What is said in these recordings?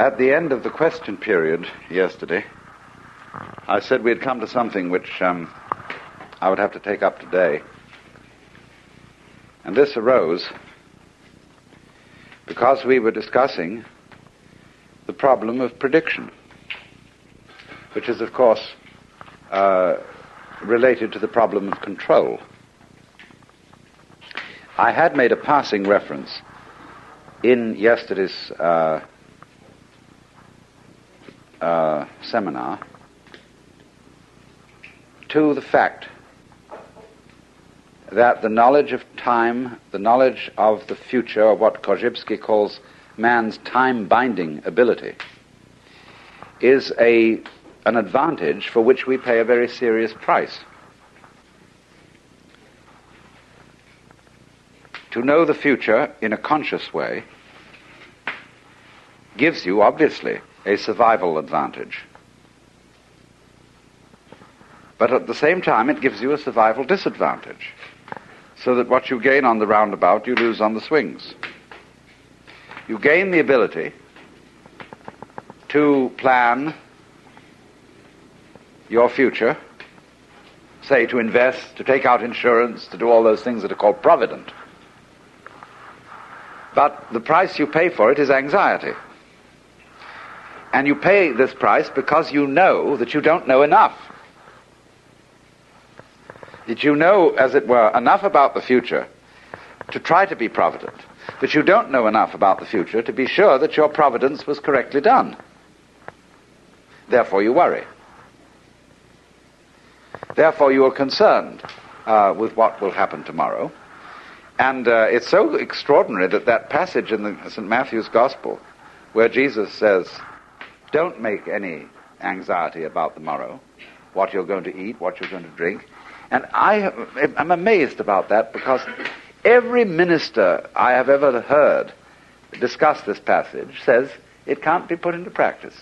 At the end of the question period yesterday, I said we had come to something which I would have to take up today. And this arose because we were discussing the problem of prediction, which is, of course, related to the problem of control. I had made a passing reference in yesterday's seminar to the fact that the knowledge of time, the knowledge of the future, or what Korzybski calls man's time-binding ability, is an advantage for which we pay a very serious price. To know the future in a conscious way gives you, obviously, a survival advantage. But at the same time, it gives you a survival disadvantage, so that what you gain on the roundabout, you lose on the swings. You gain the ability to plan your future, say to invest, to take out insurance, to do all those things that are called provident. But the price you pay for it is anxiety. And you pay this price because you know that you don't know enough. That you know, as it were, enough about the future to try to be provident, but you don't know enough about the future to be sure that your providence was correctly done. Therefore you worry. Therefore you are concerned with what will happen tomorrow. And it's so extraordinary that passage in the St. Matthew's Gospel where Jesus says, don't make any anxiety about the morrow, what you're going to eat, what you're going to drink. And I'm amazed about that, because every minister I have ever heard discuss this passage says it can't be put into practice.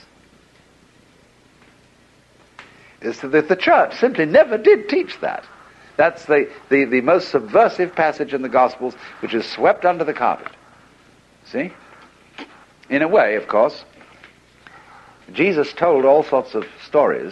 It's that the church simply never did teach that. That's the most subversive passage in the Gospels, which is swept under the carpet. See? In a way, of course, Jesus told all sorts of stories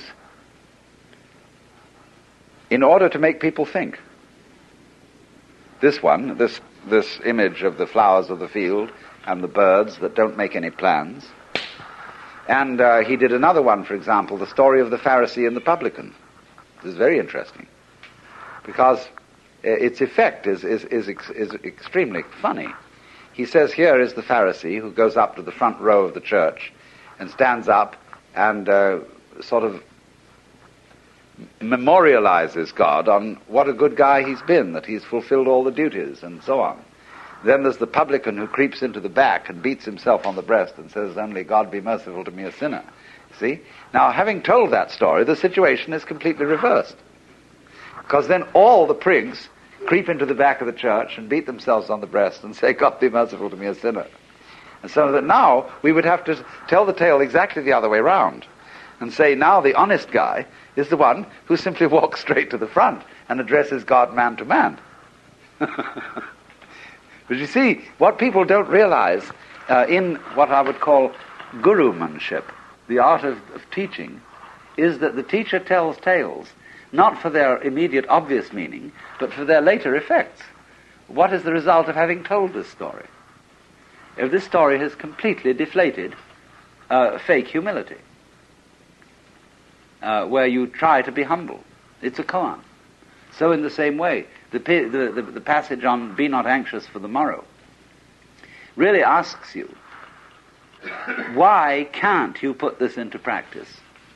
in order to make people think. This one, this image of the flowers of the field and the birds that don't make any plans. And he did another one, for example, the story of the Pharisee and the publican. This is very interesting, because its effect is extremely funny. He says, here is the Pharisee who goes up to the front row of the church and stands up and sort of memorializes God on what a good guy he's been, that he's fulfilled all the duties, and so on. Then there's the publican who creeps into the back and beats himself on the breast and says, only God be merciful to me, a sinner. See? Now, having told that story, the situation is completely reversed. Because then all the prigs creep into the back of the church and beat themselves on the breast and say, God be merciful to me, a sinner. And so that now we would have to tell the tale exactly the other way round and say, now the honest guy is the one who simply walks straight to the front and addresses God man to man. But you see, what people don't realize in what I would call gurumanship, the art of teaching, is that the teacher tells tales not for their immediate obvious meaning, but for their later effects. What is the result of having told this story? If this story has completely deflated fake humility, where you try to be humble. It's a koan. So in the same way, the passage on be not anxious for the morrow really asks you, why can't you put this into practice?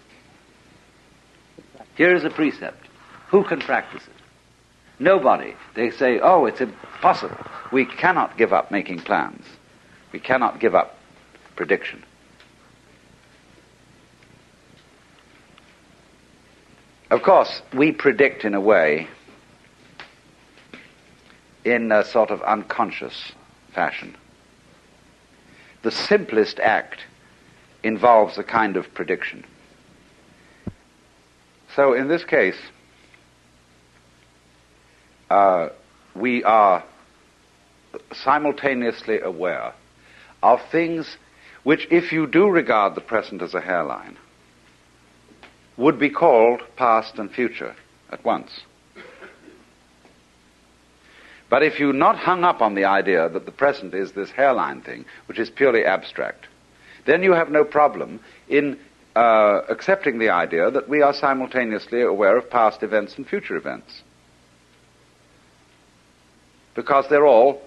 Here is a precept. Who can practice it? Nobody. They say, oh, it's impossible. We cannot give up making plans. We cannot give up prediction. Of course, we predict in a way, in a sort of unconscious fashion. The simplest act involves a kind of prediction. So in this case, we are simultaneously aware of things which, if you do regard the present as a hairline, would be called past and future at once. But if you're not hung up on the idea that the present is this hairline thing, which is purely abstract, then you have no problem in accepting the idea that we are simultaneously aware of past events and future events. Because they're all,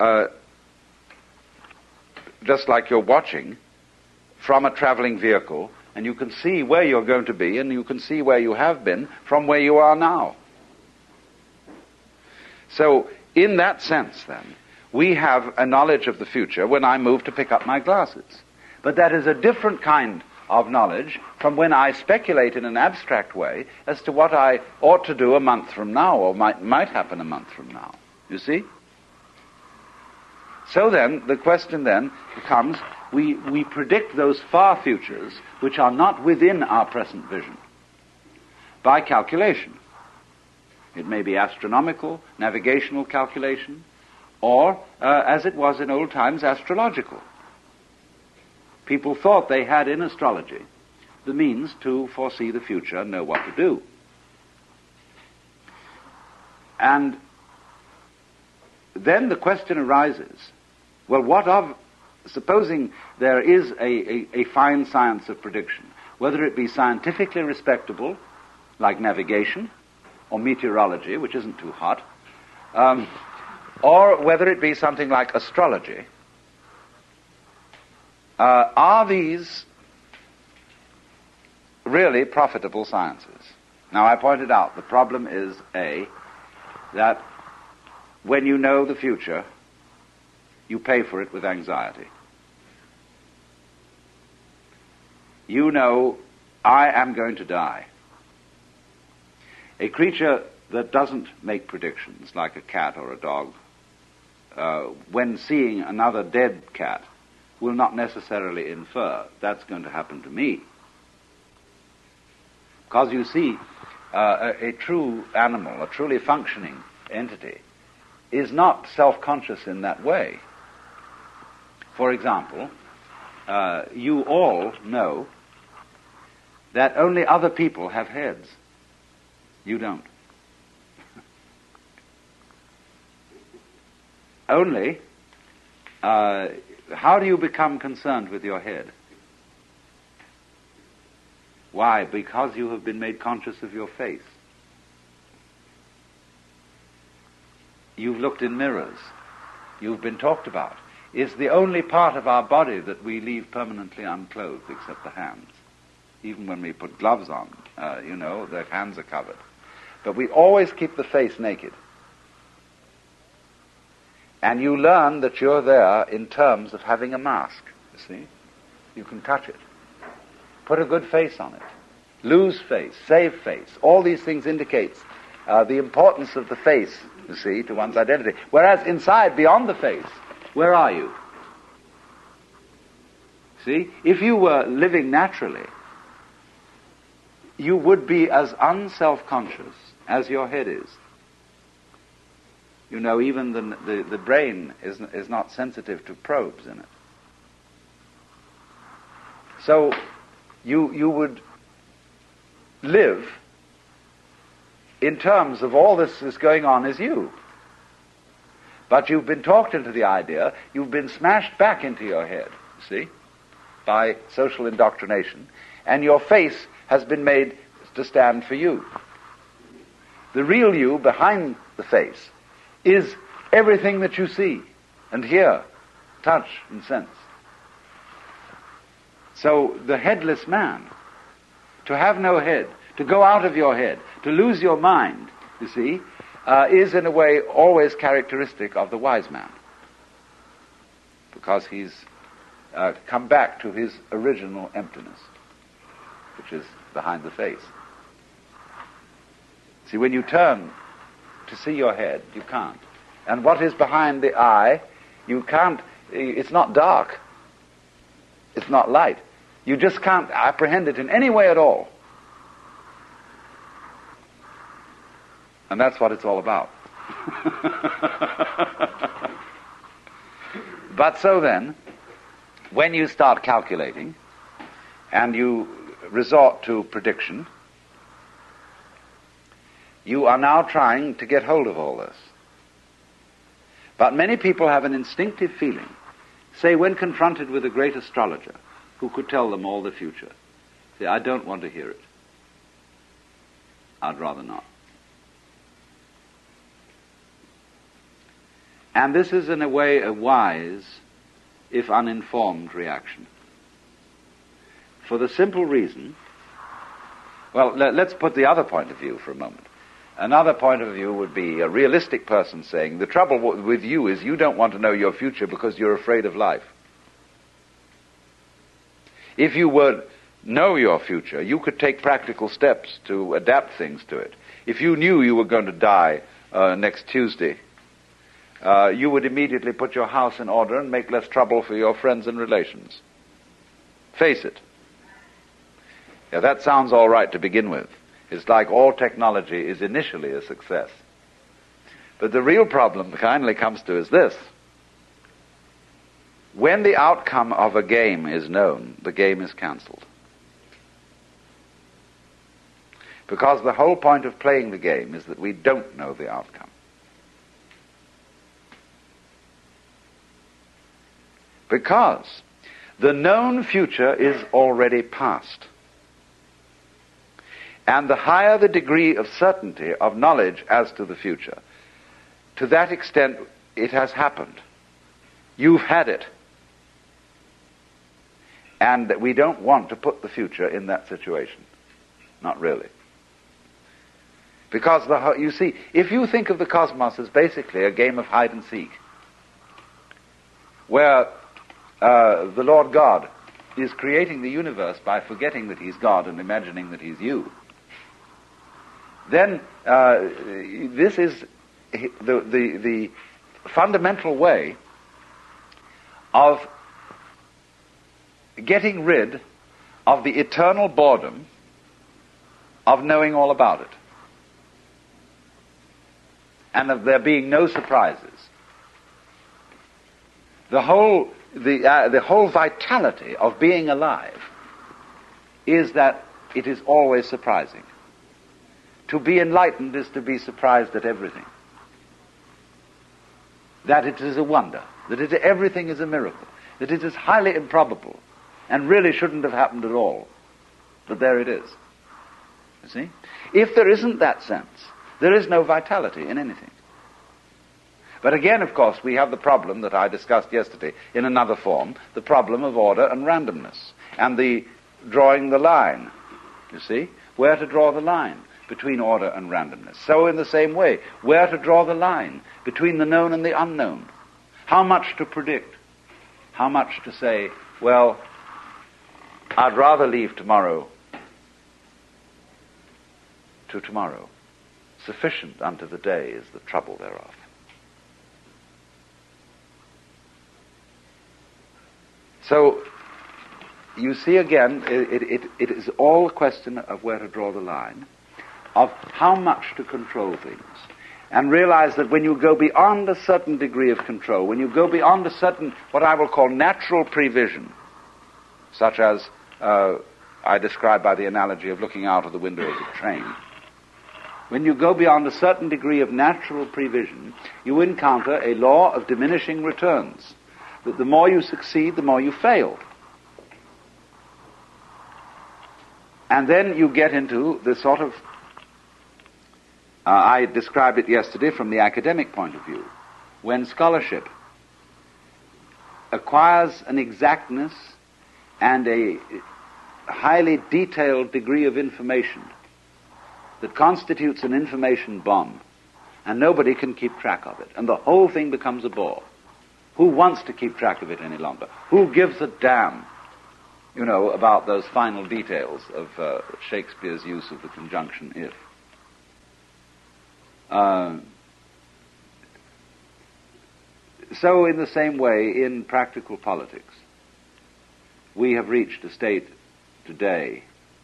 just like you're watching from a traveling vehicle, and you can see where you're going to be, and you can see where you have been from where you are now. So, in that sense, then, we have a knowledge of the future when I move to pick up my glasses. But that is a different kind of knowledge from when I speculate in an abstract way as to what I ought to do a month from now, or might happen a month from now. You see? So then, the question then becomes, we predict those far futures which are not within our present vision by calculation. It may be astronomical, navigational calculation, or, as it was in old times, astrological. People thought they had in astrology the means to foresee the future and know what to do. And then the question arises, well, what of, supposing there is a fine science of prediction, whether it be scientifically respectable, like navigation, or meteorology, which isn't too hot, or whether it be something like astrology, are these really profitable sciences? Now, I pointed out the problem is, A, that when you know the future, you pay for it with anxiety. You know, I am going to die. A creature that doesn't make predictions, like a cat or a dog, when seeing another dead cat, will not necessarily infer that's going to happen to me. Because you see, a true animal, a truly functioning entity, is not self-conscious in that way. For example, you all know that only other people have heads. You don't. Only, how do you become concerned with your head? Why? Because you have been made conscious of your face. You've looked in mirrors. You've been talked about. It's the only part of our body that we leave permanently unclothed except the hands. Even when we put gloves on, the hands are covered. But we always keep the face naked. And you learn that you're there in terms of having a mask, you see. You can touch it. Put a good face on it. Lose face, save face. All these things indicates the importance of the face, you see, to one's identity. Whereas inside, beyond the face, where are you? See? If you were living naturally, you would be as unself-conscious as your head is. You know, even the brain is not sensitive to probes in it. So you would live in terms of all this is going on as you. But you've been talked into the idea, you've been smashed back into your head, you see, by social indoctrination, and your face has been made to stand for you. The real you behind the face is everything that you see and hear, touch and sense. So the headless man, to have no head, to go out of your head, to lose your mind, you see, is in a way always characteristic of the wise man. Because he's come back to his original emptiness, which is behind the face. See, when you turn to see your head, you can't. And what is behind the eye, you can't, it's not dark. It's not light. You just can't apprehend it in any way at all. And that's what it's all about. But so then, when you start calculating and you resort to prediction, you are now trying to get hold of all this. But many people have an instinctive feeling, say when confronted with a great astrologer who could tell them all the future, say, I don't want to hear it. I'd rather not. And this is in a way a wise, if uninformed, reaction. For the simple reason, well, let's put the other point of view for a moment. Another point of view would be a realistic person saying, the trouble with you is you don't want to know your future because you're afraid of life. If you would know your future, you could take practical steps to adapt things to it. If you knew you were going to die next Tuesday, you would immediately put your house in order and make less trouble for your friends and relations. Face it. Yeah, that sounds all right to begin with. It's like all technology is initially a success. But the real problem finally comes to is this. When the outcome of a game is known, the game is cancelled. Because the whole point of playing the game is that we don't know the outcome. Because the known future is already past. And the higher the degree of certainty of knowledge as to the future, to that extent it has happened. You've had it. And we don't want to put the future in that situation. Not really. Because, you see, if you think of the cosmos as basically a game of hide and seek, where the Lord God is creating the universe by forgetting that he's God and imagining that he's you, then this is the fundamental way of getting rid of the eternal boredom of knowing all about it, and of there being no surprises. The whole vitality of being alive is that it is always surprising. To be enlightened is to be surprised at everything. That it is a wonder, that everything is a miracle, that it is highly improbable and really shouldn't have happened at all. But there it is. You see? If there isn't that sense, there is no vitality in anything. But again, of course, we have the problem that I discussed yesterday in another form, the problem of order and randomness, and the drawing the line, you see? Where to draw the line between order and randomness. So in the same way, where to draw the line between the known and the unknown. How much to predict? How much to say, well, I'd rather leave tomorrow to tomorrow. Sufficient unto the day is the trouble thereof. So, you see again, it is all a question of where to draw the line, of how much to control things, and realize that when you go beyond a certain degree of control, when you go beyond a certain, what I will call natural prevision, such as I describe by the analogy of looking out of the window of the train, when you go beyond a certain degree of natural prevision, you encounter a law of diminishing returns, that the more you succeed, the more you fail. And then you get into the sort of, I described it yesterday from the academic point of view, when scholarship acquires an exactness and a highly detailed degree of information that constitutes an information bomb, and nobody can keep track of it, and the whole thing becomes a bore. Who wants to keep track of it any longer? Who gives a damn, about those final details of Shakespeare's use of the conjunction if? So in the same way, in practical politics, we have reached a state today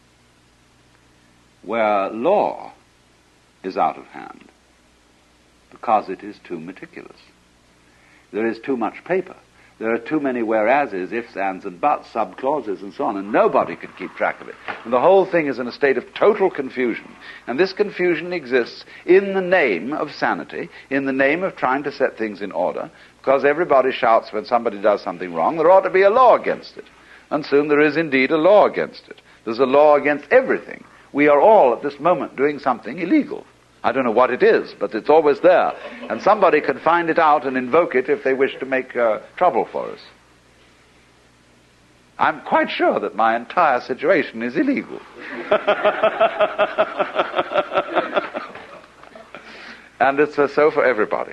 where law is out of hand because it is too meticulous. There is too much paper. There are too many whereases, ifs, ands, and buts, subclauses, and so on, and nobody can keep track of it. And the whole thing is in a state of total confusion. And this confusion exists in the name of sanity, in the name of trying to set things in order, because everybody shouts when somebody does something wrong, there ought to be a law against it. And soon there is indeed a law against it. There's a law against everything. We are all at this moment doing something illegal. I don't know what it is, but it's always there. And somebody can find it out and invoke it if they wish to make trouble for us. I'm quite sure that my entire situation is illegal. And it's so for everybody.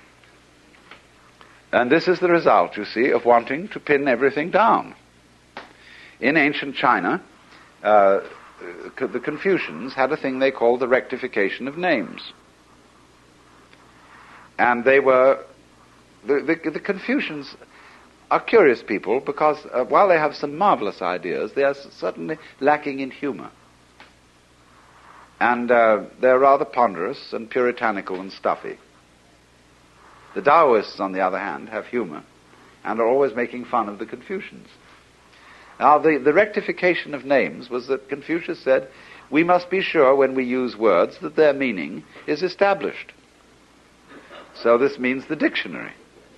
And this is the result, you see, of wanting to pin everything down. In ancient China, the Confucians had a thing they called the rectification of names. And they were, the Confucians are curious people because while they have some marvelous ideas, they are certainly lacking in humor. And they're rather ponderous and puritanical and stuffy. The Taoists, on the other hand, have humor and are always making fun of the Confucians. Now, the rectification of names was that Confucius said, we must be sure when we use words that their meaning is established. So this means the dictionary.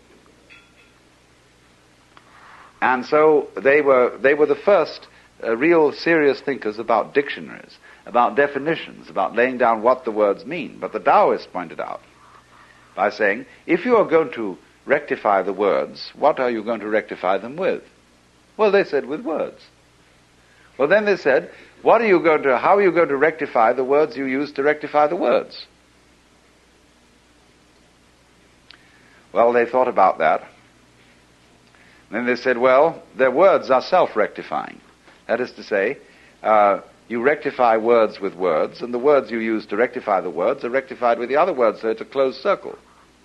And so they were the first real serious thinkers about dictionaries, about definitions, about laying down what the words mean. But the Taoists pointed out by saying, if you are going to rectify the words, what are you going to rectify them with? Well, they said, with words. Well, then they said, how are you going to rectify the words you use to rectify the words? Well, they thought about that. Then they said, well, their words are self-rectifying. That is to say, you rectify words with words, and the words you use to rectify the words are rectified with the other words, so it's a closed circle.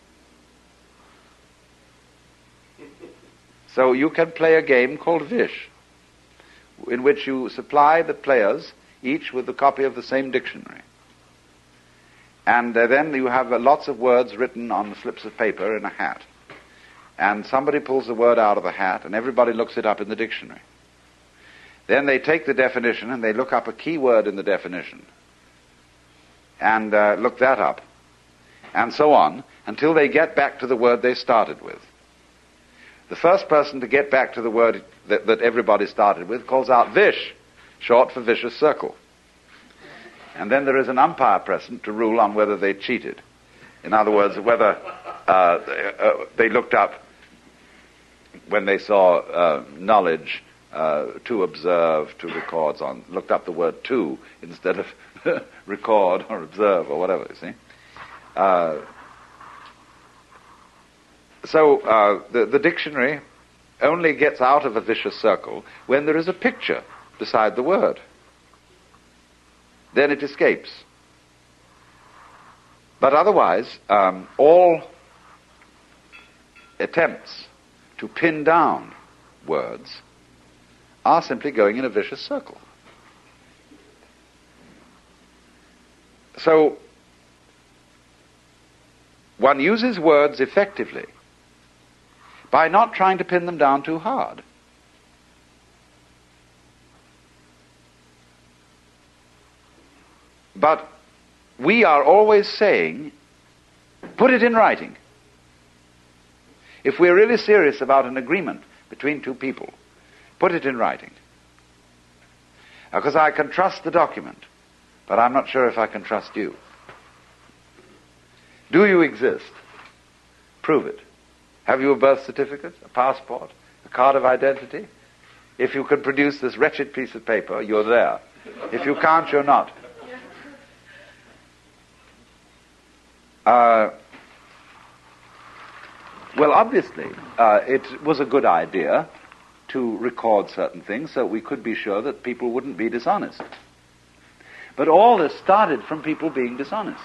So you can play a game called Vish, in which you supply the players each with a copy of the same dictionary. And then you have lots of words written on slips of paper in a hat. And somebody pulls the word out of the hat, and everybody looks it up in the dictionary. Then they take the definition, and they look up a key word in the definition, and look that up, and so on, until they get back to the word they started with. The first person to get back to the word that everybody started with calls out Vish, short for vicious circle. And then there is an umpire present to rule on whether they cheated. In other words, whether they looked up, when they saw knowledge, to observe, to records on, looked up the word to instead of record or observe or whatever, you see. So the dictionary only gets out of a vicious circle when there is a picture beside the word. Then it escapes. But otherwise, all attempts to pin down words are simply going in a vicious circle. So one uses words effectively by not trying to pin them down too hard. But we are always saying, put it in writing. If we're really serious about an agreement between two people, put it in writing. Because I can trust the document, but I'm not sure if I can trust you. Do you exist? Prove it. Have you a birth certificate, a passport, a card of identity? If you can produce this wretched piece of paper, you're there. If you can't, you're not. Well, obviously, it was a good idea to record certain things so we could be sure that people wouldn't be dishonest. But all this started from people being dishonest.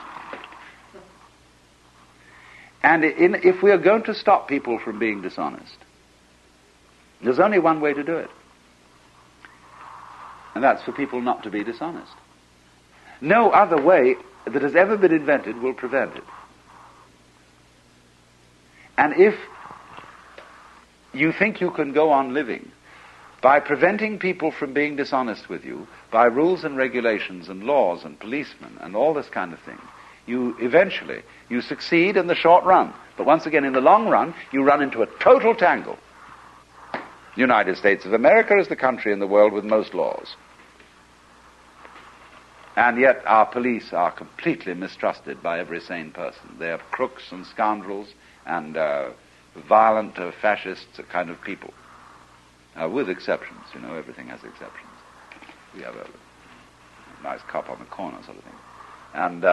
And if we are going to stop people from being dishonest, there's only one way to do it. And that's for people not to be dishonest. No other way that has ever been invented will prevent it. And if you think you can go on living by preventing people from being dishonest with you, by rules and regulations and laws and policemen and all this kind of thing. You succeed in the short run. But once again, in the long run, you run into a total tangle. The United States of America is the country in the world with most laws. And yet our police are completely mistrusted by every sane person. They are crooks and scoundrels and violent fascists kind of people. With exceptions, everything has exceptions. We have a nice cop on the corner sort of thing. And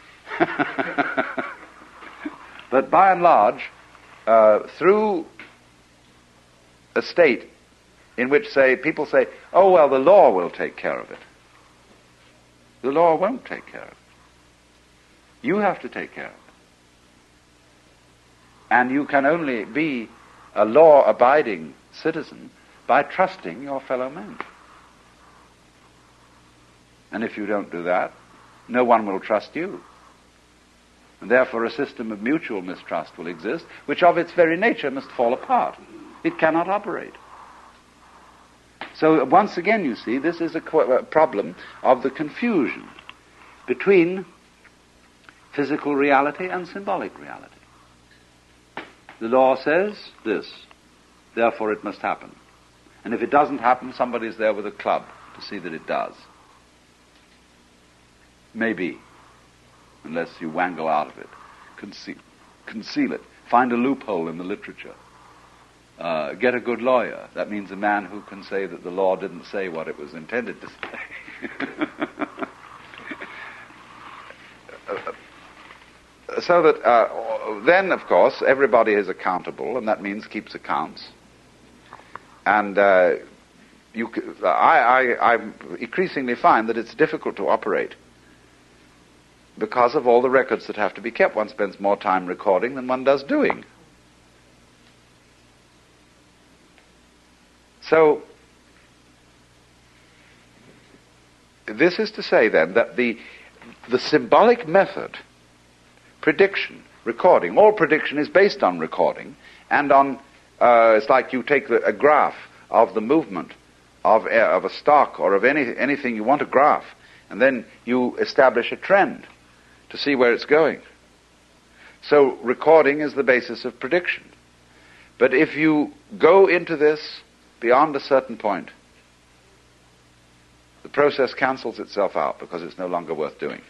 but by and large, through a state in which, people say, oh, well, the law will take care of it. The law won't take care of it. You have to take care of it. And you can only be a law-abiding citizen by trusting your fellow men. And if you don't do that, no one will trust you. And therefore a system of mutual mistrust will exist, which of its very nature must fall apart. It cannot operate. So once again, you see, this is a problem of the confusion between physical reality and symbolic reality. The law says this, therefore it must happen. And if it doesn't happen, somebody's there with a club to see that it does. Maybe, unless you wangle out of it, conceal it, find a loophole in the literature. Get a good lawyer. That means a man who can say that the law didn't say what it was intended to say. So that then, of course, everybody is accountable, and that means keeps accounts. And I increasingly find that it's difficult to operate because of all the records that have to be kept. One spends more time recording than one does doing. So, this is to say then that the symbolic method, prediction, recording, all prediction is based on recording, and on, it's like you take a graph of the movement of a stock or of anything you want to graph, and then you establish a trend to see where it's going. So recording is the basis of prediction. But if you go into this beyond a certain point, the process cancels itself out because it's no longer worth doing.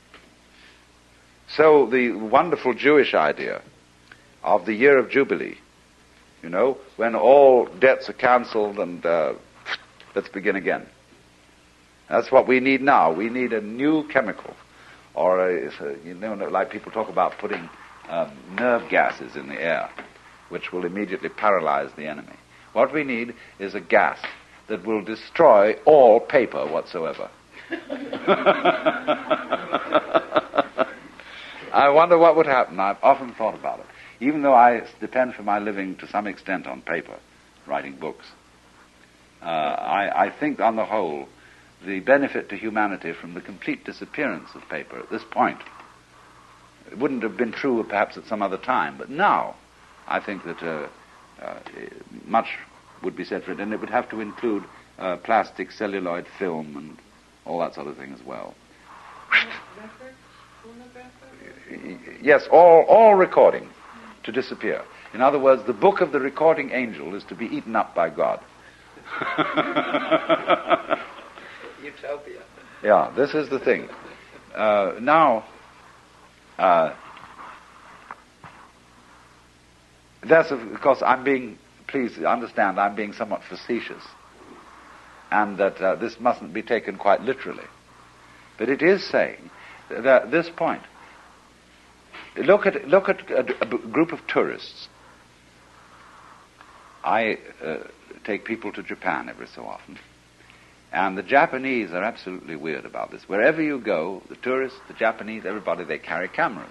So the wonderful Jewish idea of the year of Jubilee, when all debts are cancelled and let's begin again. That's what we need now. We need a new chemical. Or, like people talk about putting nerve gases in the air, which will immediately paralyze the enemy. What we need is a gas that will destroy all paper whatsoever. I wonder what would happen. I've often thought about it. Even though I depend for my living to some extent on paper, writing books, I think on the whole, the benefit to humanity from the complete disappearance of paper at this point, it wouldn't have been true perhaps at some other time, but now I think that much would be said for it, and it would have to include plastic, celluloid film, and all that sort of thing as well. Yes, all recording to disappear. In other words, the book of the recording angel is to be eaten up by God. Utopia. Yeah, this is the thing. That's of course please understand, I'm being somewhat facetious, and that this mustn't be taken quite literally. But it is saying that at this point, look at a group of tourists. I take people to Japan every so often. And the Japanese are absolutely weird about this. Wherever you go, the tourists, the Japanese, everybody, they carry cameras.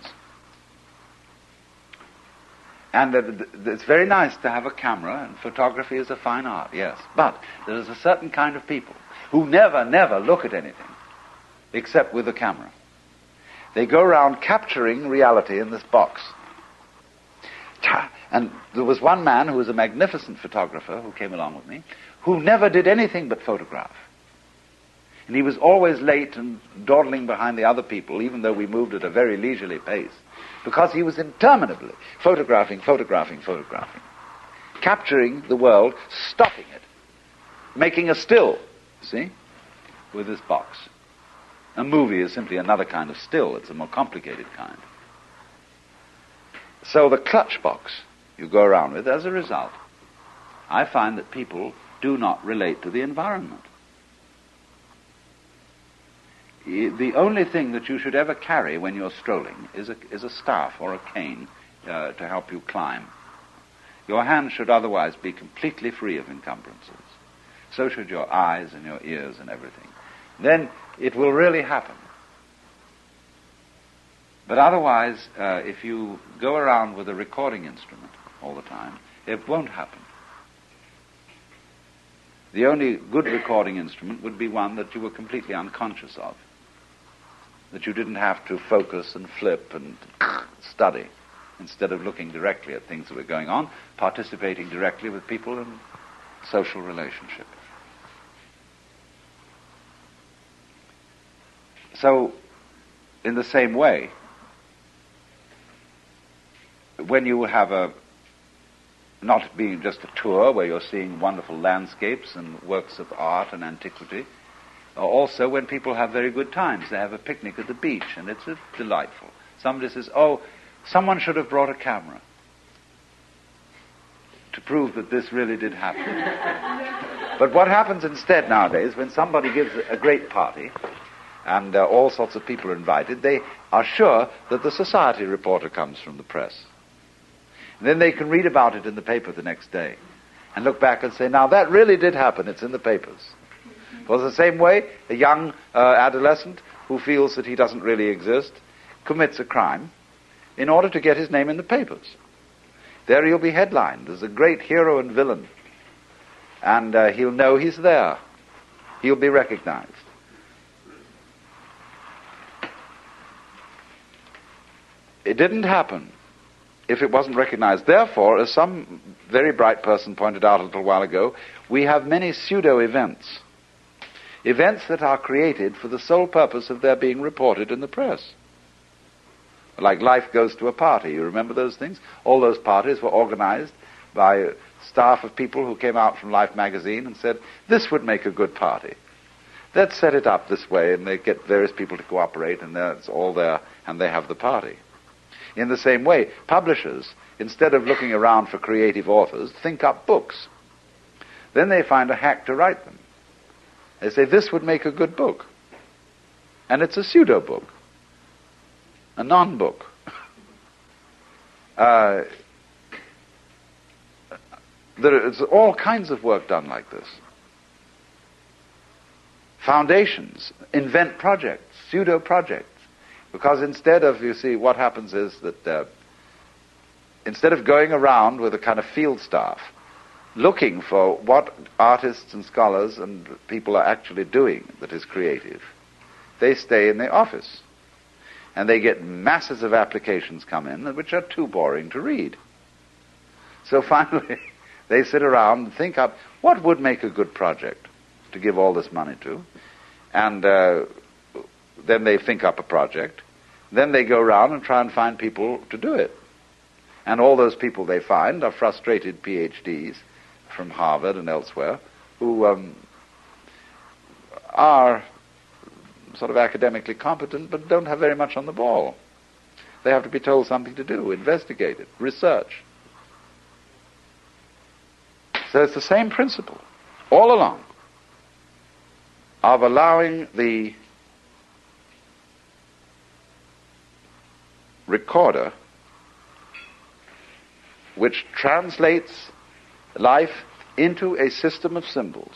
And it's very nice to have a camera, and photography is a fine art, yes. But there's a certain kind of people who never look at anything except with a camera. They go around capturing reality in this box. And there was one man who was a magnificent photographer who came along with me, who never did anything but photograph. And he was always late and dawdling behind the other people, even though we moved at a very leisurely pace, because he was interminably photographing, capturing the world, stopping it, making a still, see, with this box. A movie is simply another kind of still. It's a more complicated kind. So the clutch box you go around with, as a result, I find that people do not relate to the environment. The only thing that you should ever carry when you're strolling is a staff or a cane to help you climb. Your hands should otherwise be completely free of encumbrances. So should your eyes and your ears and everything. Then it will really happen. But otherwise, if you go around with a recording instrument all the time, it won't happen. The only good recording instrument would be one that you were completely unconscious of, that you didn't have to focus and flip and study, instead of looking directly at things that were going on, participating directly with people in social relationship. So, in the same way, when you have not being just a tour where you're seeing wonderful landscapes and works of art and antiquity, also when people have very good times. They have a picnic at the beach, and it's delightful. Somebody says, oh, someone should have brought a camera to prove that this really did happen. But what happens instead nowadays, when somebody gives a great party, and all sorts of people are invited, they are sure that the society reporter comes from the press. And then they can read about it in the paper the next day and look back and say, now that really did happen, it's in the papers. For the same way, a young adolescent who feels that he doesn't really exist commits a crime in order to get his name in the papers. There he'll be headlined as a great hero and villain, and he'll know he's there. He'll be recognized. It didn't happen if it wasn't recognized. Therefore, as some very bright person pointed out a little while ago, we have many pseudo-events. Events that are created for the sole purpose of their being reported in the press. Like Life Goes to a Party. You remember those things? All those parties were organized by a staff of people who came out from Life magazine and said, this would make a good party. Let's set it up this way, and they get various people to cooperate, and it's all there, and they have the party. In the same way, publishers, instead of looking around for creative authors, think up books. Then they find a hack to write them. They say, this would make a good book. And it's a pseudo-book, a non-book. There's all kinds of work done like this. Foundations invent projects, pseudo-projects. Because instead of, you see, what happens is that instead of going around with a kind of field staff, looking for what artists and scholars and people are actually doing that is creative, they stay in the office. And they get masses of applications come in which are too boring to read. So finally, they sit around and think up, what would make a good project to give all this money to? And then they think up a project. Then they go around and try and find people to do it. And all those people they find are frustrated PhDs from Harvard and elsewhere who are sort of academically competent but don't have very much on the ball. They have to be told something to do, investigate it, research. So it's the same principle all along of allowing the recorder, which translates life into a system of symbols,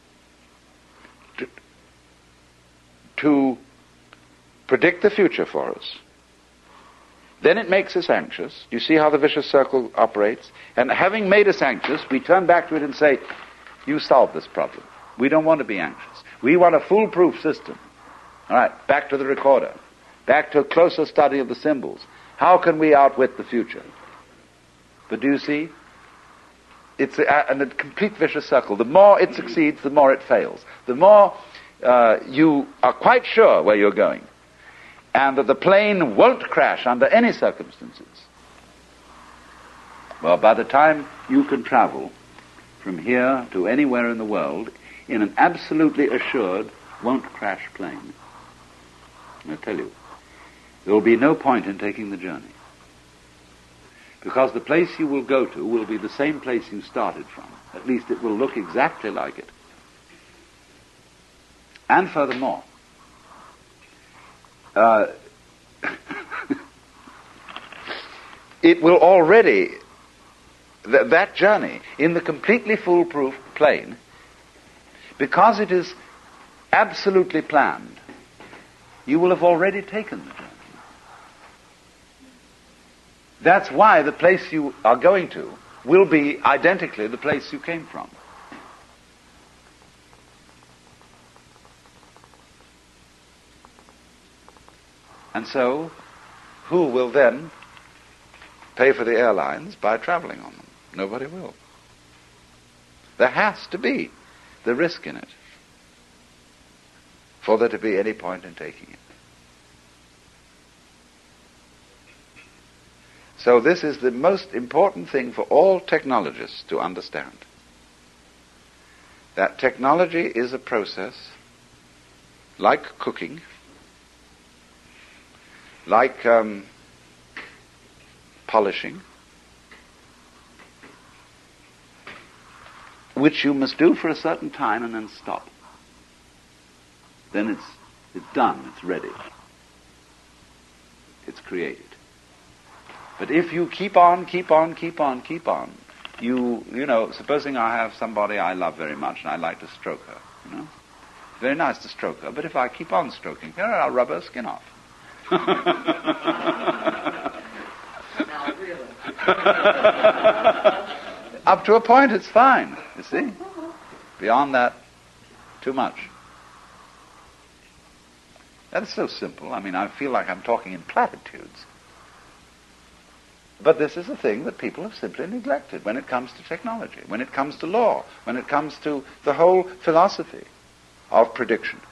to predict the future for us. Then it makes us anxious. You see how the vicious circle operates? And having made us anxious, we turn back to it and say, you solve this problem. We don't want to be anxious. We want a foolproof system. All right, back to the recorder. Back to a closer study of the symbols. How can we outwit the future? But do you see? It's a complete vicious circle. The more it succeeds, the more it fails. The more you are quite sure where you're going, and that the plane won't crash under any circumstances. Well, by the time you can travel from here to anywhere in the world in an absolutely assured won't crash plane, I tell you, there will be no point in taking the journey. Because the place you will go to will be the same place you started from. At least it will look exactly like it. And furthermore, it will already, that journey in the completely foolproof plane, because it is absolutely planned, you will have already taken the journey. That's why the place you are going to will be identically the place you came from. And so, who will then pay for the airlines by traveling on them? Nobody will. There has to be the risk in it for there to be any point in taking it. So this is the most important thing for all technologists to understand. That technology is a process like cooking, like polishing, which you must do for a certain time and then stop. Then it's done, it's ready. It's created. But if you keep on, you know, supposing I have somebody I love very much and I like to stroke her, you know. It's very nice to stroke her, but if I keep on stroking her, I'll rub her skin off. Up to a point, it's fine, you see. Beyond that, too much. That's so simple. I mean, I feel like I'm talking in platitudes. But this is a thing that people have simply neglected when it comes to technology, when it comes to law, when it comes to the whole philosophy of prediction.